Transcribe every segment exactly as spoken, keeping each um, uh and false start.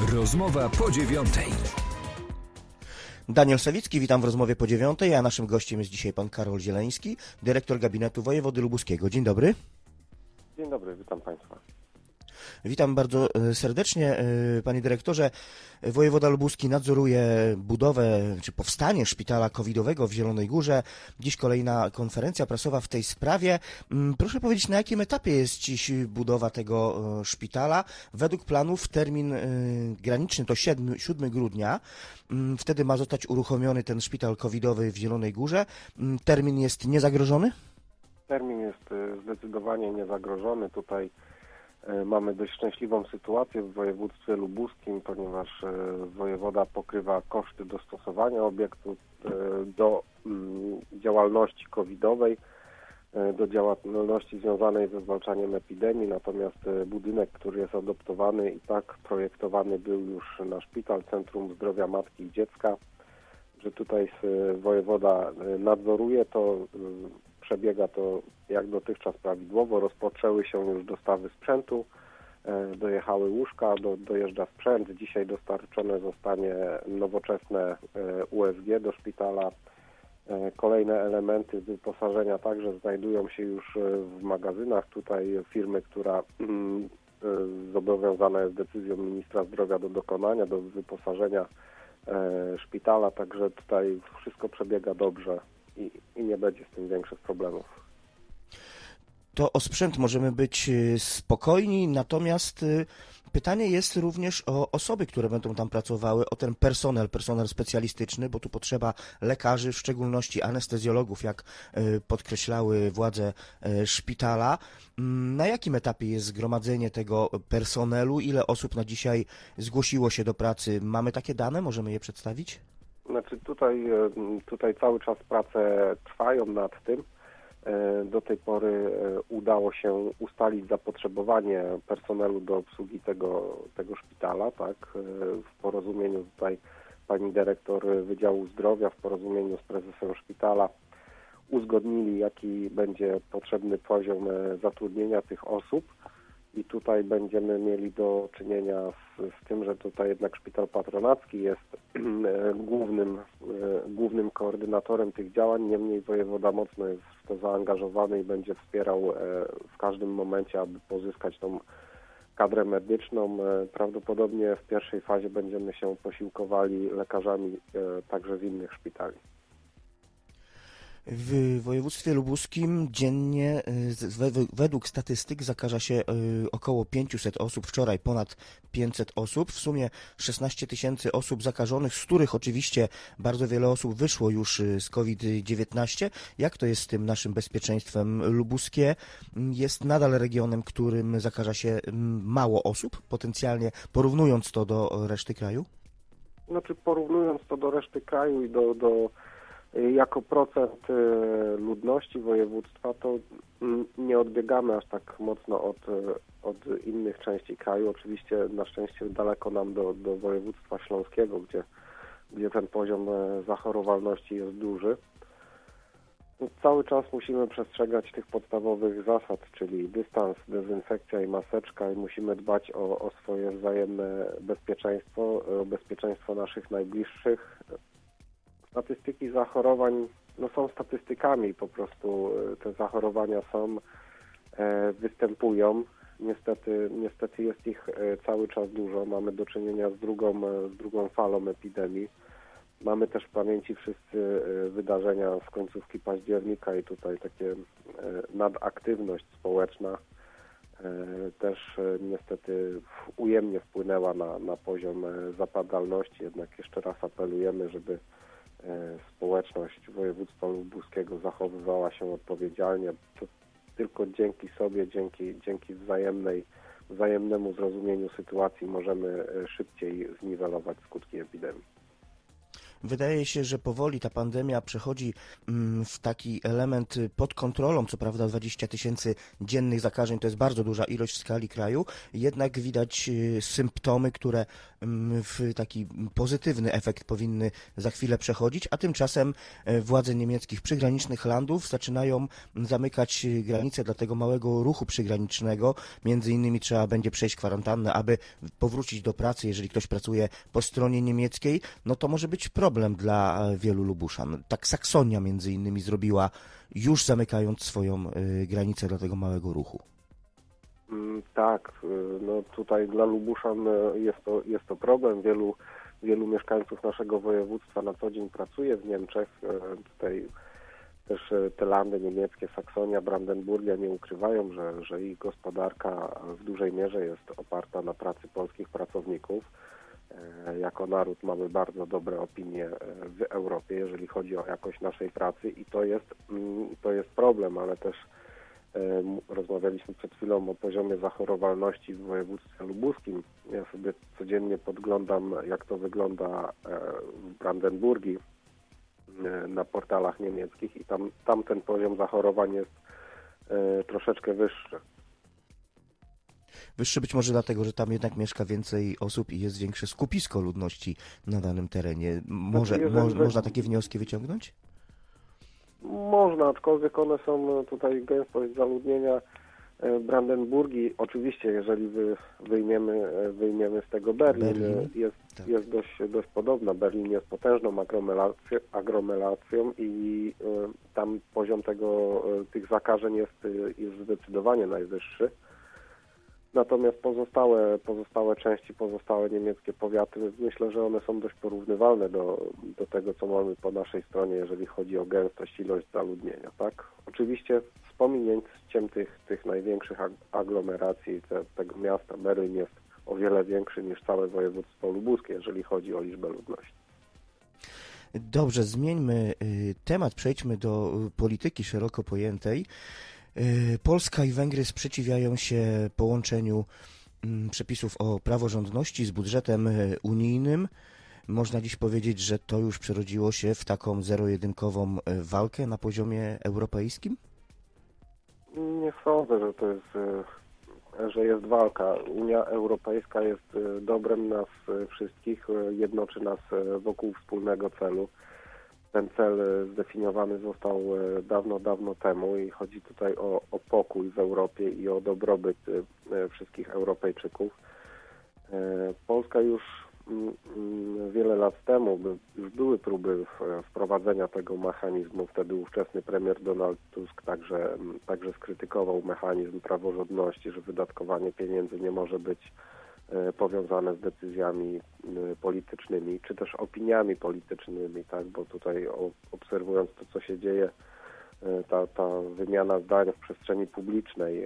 Rozmowa po dziewiątej. Daniel Sawicki, witam w rozmowie po dziewiątej, a naszym gościem jest dzisiaj pan Karol Zieleński, dyrektor gabinetu wojewody lubuskiego. Dzień dobry. Dzień dobry, witam państwa. Witam bardzo serdecznie, panie dyrektorze. Wojewoda lubuski nadzoruje budowę czy powstanie szpitala covidowego w Zielonej Górze. Dziś kolejna konferencja prasowa w tej sprawie. Proszę powiedzieć, na jakim etapie jest dziś budowa tego szpitala? Według planów termin graniczny to siódmego grudnia. Wtedy ma zostać uruchomiony ten szpital covidowy w Zielonej Górze. Termin jest niezagrożony? Termin jest zdecydowanie niezagrożony. Tutaj mamy dość szczęśliwą sytuację w województwie lubuskim, ponieważ wojewoda pokrywa koszty dostosowania obiektu do działalności covidowej, do działalności związanej ze zwalczaniem epidemii, natomiast budynek, który jest adoptowany i tak projektowany był już na szpital, Centrum Zdrowia Matki i Dziecka, że tutaj wojewoda nadzoruje to, przebiega to jak dotychczas prawidłowo, rozpoczęły się już dostawy sprzętu, dojechały łóżka, do, dojeżdża sprzęt, dzisiaj dostarczone zostanie nowoczesne U S G do szpitala. Kolejne elementy wyposażenia także znajdują się już w magazynach. Tutaj firmy, która zobowiązana jest decyzją ministra zdrowia do dokonania, do wyposażenia szpitala, także tutaj wszystko przebiega dobrze i, i nie będzie z tym większych problemów. To o sprzęt możemy być spokojni, natomiast pytanie jest również o osoby, które będą tam pracowały, o ten personel, personel specjalistyczny, bo tu potrzeba lekarzy, w szczególności anestezjologów, jak podkreślały władze szpitala. Na jakim etapie jest zgromadzenie tego personelu? Ile osób na dzisiaj zgłosiło się do pracy? Mamy takie dane? Możemy je przedstawić? Znaczy tutaj, tutaj cały czas prace trwają nad tym. Do tej pory udało się ustalić zapotrzebowanie personelu do obsługi tego, tego szpitala, tak, w porozumieniu tutaj pani dyrektor Wydziału Zdrowia, w porozumieniu z prezesem szpitala uzgodnili, jaki będzie potrzebny poziom zatrudnienia tych osób i tutaj będziemy mieli do czynienia z, z tym, że tutaj jednak szpital patronacki jest głównym, głównym koordynatorem tych działań, niemniej wojewoda mocno jest w to zaangażowany i będzie wspierał w każdym momencie, aby pozyskać tą kadrę medyczną. Prawdopodobnie w pierwszej fazie będziemy się posiłkowali lekarzami także z innych szpitali. W województwie lubuskim dziennie według statystyk zakaża się około pięćset osób, wczoraj ponad pięćset osób, w sumie szesnaście tysięcy osób zakażonych, z których oczywiście bardzo wiele osób wyszło już z COVID dziewiętnaście. Jak to jest z tym naszym bezpieczeństwem? Lubuskie jest nadal regionem, którym zakaża się mało osób, potencjalnie porównując to do reszty kraju? Znaczy porównując to do reszty kraju i do, do jako procent ludności województwa, to nie odbiegamy aż tak mocno od, od innych części kraju. Oczywiście na szczęście daleko nam do, do województwa śląskiego, gdzie, gdzie ten poziom zachorowalności jest duży. Cały czas musimy przestrzegać tych podstawowych zasad, czyli dystans, dezynfekcja i maseczka i musimy dbać o, o swoje wzajemne bezpieczeństwo, o bezpieczeństwo naszych najbliższych. Statystyki zachorowań no, są statystykami, po prostu te zachorowania są, e, występują. Niestety, niestety jest ich cały czas dużo. Mamy do czynienia z drugą, z drugą falą epidemii. Mamy też w pamięci wszyscy wydarzenia z końcówki października i tutaj takie nadaktywność społeczna też niestety ujemnie wpłynęła na, na poziom zapadalności. Jednak jeszcze raz apelujemy, żeby społeczność województwa lubuskiego zachowywała się odpowiedzialnie. To tylko dzięki sobie, dzięki, dzięki wzajemnej, wzajemnemu zrozumieniu sytuacji możemy szybciej zniwelować skutki epidemii. Wydaje się, że powoli ta pandemia przechodzi w taki element pod kontrolą. Co prawda dwadzieścia tysięcy dziennych zakażeń to jest bardzo duża ilość w skali kraju, jednak widać symptomy, które w taki pozytywny efekt powinny za chwilę przechodzić, a tymczasem władze niemieckich przygranicznych landów zaczynają zamykać granice dla tego małego ruchu przygranicznego. Między innymi trzeba będzie przejść kwarantannę, aby powrócić do pracy. Jeżeli ktoś pracuje po stronie niemieckiej, no to może być problem dla wielu Lubuszan. Tak Saksonia między innymi zrobiła, już zamykając swoją granicę dla tego małego ruchu. Tak, no tutaj dla Lubuszan jest to, jest to problem. Wielu, wielu mieszkańców naszego województwa na co dzień pracuje w Niemczech. Tutaj też te landy niemieckie, Saksonia, Brandenburgia nie ukrywają, że, że ich gospodarka w dużej mierze jest oparta na pracy polskich pracowników. Jako naród mamy bardzo dobre opinie w Europie, jeżeli chodzi o jakość naszej pracy i to jest, to jest problem, ale też rozmawialiśmy przed chwilą o poziomie zachorowalności w województwie lubuskim. Ja sobie codziennie podglądam, jak to wygląda w Brandenburgii na portalach niemieckich i tam, tam ten poziom zachorowań jest troszeczkę wyższy. Wyższy być może dlatego, że tam jednak mieszka więcej osób i jest większe skupisko ludności na danym terenie. Może, mo, można takie wnioski wyciągnąć? Można, aczkolwiek one są tutaj gęstość zaludnienia Brandenburgii. Oczywiście, jeżeli wy, wyjmiemy, wyjmiemy z tego Berlin, Berlin? jest, tak. jest dość, dość podobna. Berlin jest potężną aglomeracją, aglomeracją i y, tam poziom tego, y, tych zakażeń jest, y, jest zdecydowanie najwyższy. Natomiast pozostałe, pozostałe części, pozostałe niemieckie powiaty, myślę, że one są dość porównywalne do, do tego, co mamy po naszej stronie, jeżeli chodzi o gęstość, ilość zaludnienia, tak? Oczywiście z pominięciem tych, tych największych aglomeracji te, tego miasta, Berlin jest o wiele większy niż całe województwo lubuskie, jeżeli chodzi o liczbę ludności. Dobrze, zmieńmy temat, przejdźmy do polityki szeroko pojętej. Polska i Węgry sprzeciwiają się połączeniu przepisów o praworządności z budżetem unijnym. Można dziś powiedzieć, że to już przerodziło się w taką zero-jedynkową walkę na poziomie europejskim? Nie sądzę, że to jest, że jest walka. Unia Europejska jest dobrem nas wszystkich, jednoczy nas wokół wspólnego celu. Ten cel zdefiniowany został dawno, dawno temu i chodzi tutaj o, o pokój w Europie i o dobrobyt wszystkich Europejczyków. Polska już wiele lat temu, już były próby wprowadzenia tego mechanizmu. Wtedy ówczesny premier Donald Tusk także, także skrytykował mechanizm praworządności, że wydatkowanie pieniędzy nie może być powiązane z decyzjami politycznymi, czy też opiniami politycznymi, tak, bo tutaj obserwując to, co się dzieje, ta, ta wymiana zdań w przestrzeni publicznej,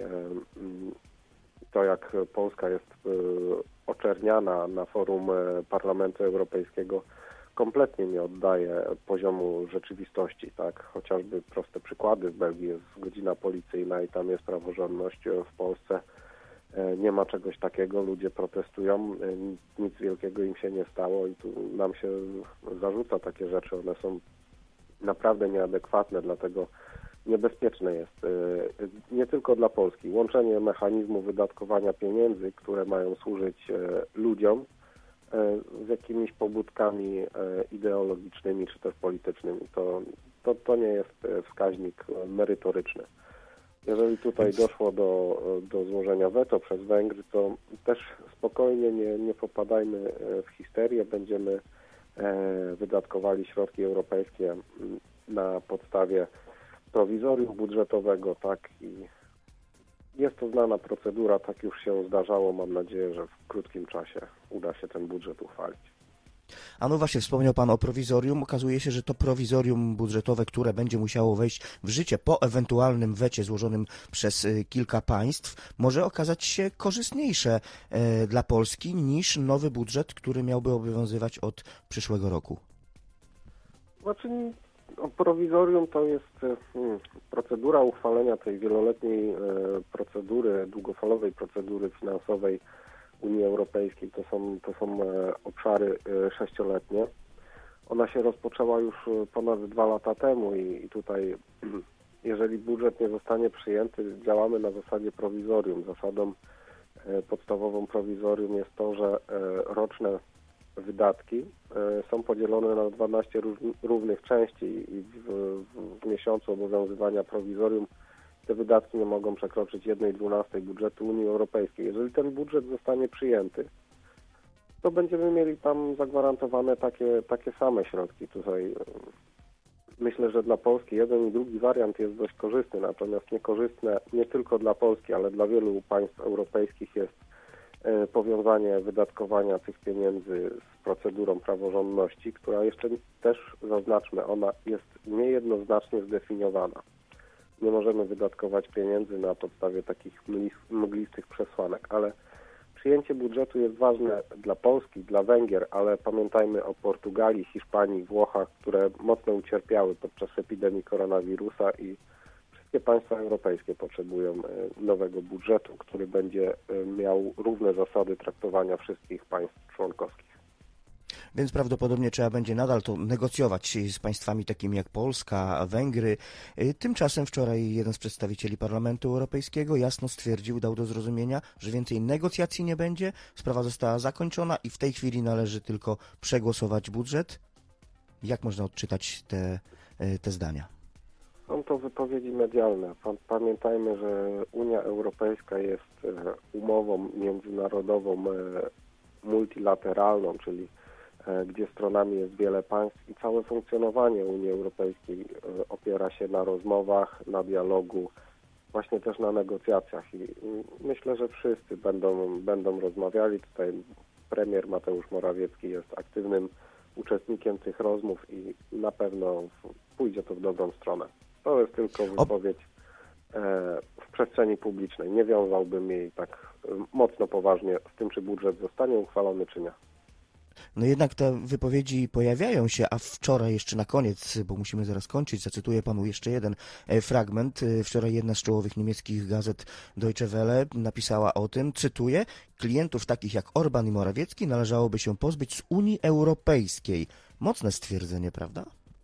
to jak Polska jest oczerniana na forum Parlamentu Europejskiego, kompletnie nie oddaje poziomu rzeczywistości, tak, chociażby proste przykłady. W Belgii jest godzina policyjna i tam jest praworządność, w Polsce nie ma czegoś takiego, ludzie protestują, nic wielkiego im się nie stało i tu nam się zarzuca takie rzeczy, one są naprawdę nieadekwatne, dlatego niebezpieczne jest nie tylko dla Polski. Łączenie mechanizmu wydatkowania pieniędzy, które mają służyć ludziom, z jakimiś pobudkami ideologicznymi czy też politycznymi, to, to, to nie jest wskaźnik merytoryczny. Jeżeli tutaj doszło do, do złożenia weto przez Węgry, to też spokojnie nie, nie popadajmy w histerię. Będziemy wydatkowali środki europejskie na podstawie prowizorium budżetowego, tak, i jest to znana procedura, tak już się zdarzało. Mam nadzieję, że w krótkim czasie uda się ten budżet uchwalić. A no właśnie, wspomniał Pan o prowizorium. Okazuje się, że to prowizorium budżetowe, które będzie musiało wejść w życie po ewentualnym wecie złożonym przez kilka państw, może okazać się korzystniejsze dla Polski niż nowy budżet, który miałby obowiązywać od przyszłego roku. Znaczy, prowizorium to jest hmm, procedura uchwalenia tej wieloletniej e, procedury, długofalowej procedury finansowej Unii Europejskiej. To są, to są e, obszary e, sześcioletnie. Ona się rozpoczęła już ponad dwa lata temu i, i tutaj, jeżeli budżet nie zostanie przyjęty, działamy na zasadzie prowizorium. Zasadą e, podstawową prowizorium jest to, że e, roczne wydatki są podzielone na dwanaście równych części i w, w, w miesiącu obowiązywania prowizorium te wydatki nie mogą przekroczyć jednej dwunastej budżetu Unii Europejskiej. Jeżeli ten budżet zostanie przyjęty, to będziemy mieli tam zagwarantowane takie, takie same środki. Tutaj myślę, że dla Polski jeden i drugi wariant jest dość korzystny, natomiast niekorzystne nie tylko dla Polski, ale dla wielu państw europejskich jest powiązanie wydatkowania tych pieniędzy z procedurą praworządności, która jeszcze też, zaznaczmy, ona jest niejednoznacznie zdefiniowana. Nie możemy wydatkować pieniędzy na podstawie takich mglistych przesłanek, ale przyjęcie budżetu jest ważne dla Polski, dla Węgier, ale pamiętajmy o Portugalii, Hiszpanii, Włochach, które mocno ucierpiały podczas epidemii koronawirusa i wszystkie państwa europejskie potrzebują nowego budżetu, który będzie miał równe zasady traktowania wszystkich państw członkowskich. Więc prawdopodobnie trzeba będzie nadal to negocjować z państwami takimi jak Polska, Węgry. Tymczasem wczoraj jeden z przedstawicieli Parlamentu Europejskiego jasno stwierdził, dał do zrozumienia, że więcej negocjacji nie będzie, sprawa została zakończona i w tej chwili należy tylko przegłosować budżet. Jak można odczytać te, te zdania? Są to wypowiedzi medialne. Pamiętajmy, że Unia Europejska jest umową międzynarodową multilateralną, czyli gdzie stronami jest wiele państw i całe funkcjonowanie Unii Europejskiej opiera się na rozmowach, na dialogu, właśnie też na negocjacjach i myślę, że wszyscy będą, będą rozmawiali. Tutaj premier Mateusz Morawiecki jest aktywnym uczestnikiem tych rozmów i na pewno pójdzie to w dobrą stronę. To jest tylko wypowiedź w przestrzeni publicznej. Nie wiązałbym jej tak mocno poważnie z tym, czy budżet zostanie uchwalony, czy nie. No jednak te wypowiedzi pojawiają się, a wczoraj jeszcze na koniec, bo musimy zaraz kończyć, zacytuję panu jeszcze jeden fragment. Wczoraj jedna z czołowych niemieckich gazet Deutsche Welle napisała o tym, cytuję, klientów takich jak Orban i Morawiecki należałoby się pozbyć z Unii Europejskiej. Mocne stwierdzenie, prawda?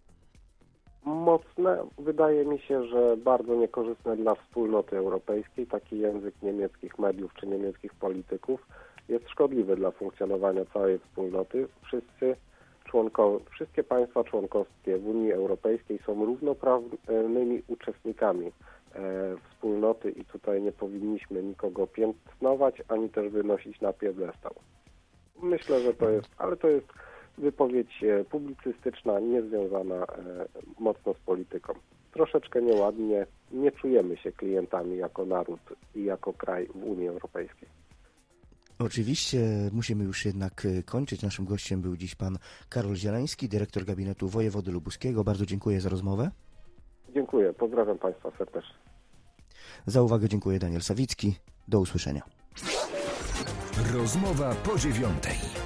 Mocne. Wydaje mi się, że bardzo niekorzystne dla wspólnoty europejskiej. Taki język niemieckich mediów czy niemieckich polityków jest szkodliwy dla funkcjonowania całej wspólnoty. Wszyscy członkowie, wszystkie państwa członkowskie w Unii Europejskiej są równoprawnymi uczestnikami e, wspólnoty i tutaj nie powinniśmy nikogo piętnować, ani też wynosić na piedestał. Myślę, że to jest, ale to jest wypowiedź publicystyczna, niezwiązana e, mocno z polityką. Troszeczkę nieładnie, nie czujemy się klientami jako naród i jako kraj w Unii Europejskiej. Oczywiście musimy już jednak kończyć. Naszym gościem był dziś pan Karol Zieleński, dyrektor gabinetu wojewody lubuskiego. Bardzo dziękuję za rozmowę. Dziękuję, pozdrawiam państwa serdecznie. Za uwagę dziękuję Daniel Sawicki. Do usłyszenia. Rozmowa po dziewiątej.